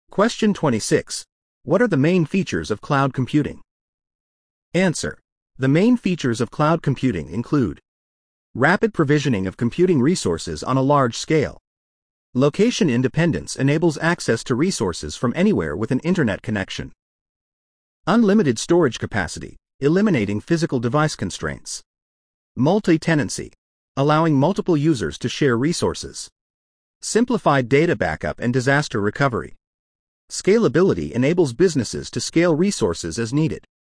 Question 26. What are the main features of cloud computing? Answer. The main features of cloud computing include rapid provisioning of computing resources on a large scale. Location independence enables access to resources from anywhere with an internet connection. Unlimited storage capacity, eliminating physical device constraints. Multi-tenancy, allowing multiple users to share resources. Simplified data backup and disaster recovery. Scalability enables businesses to scale resources as needed.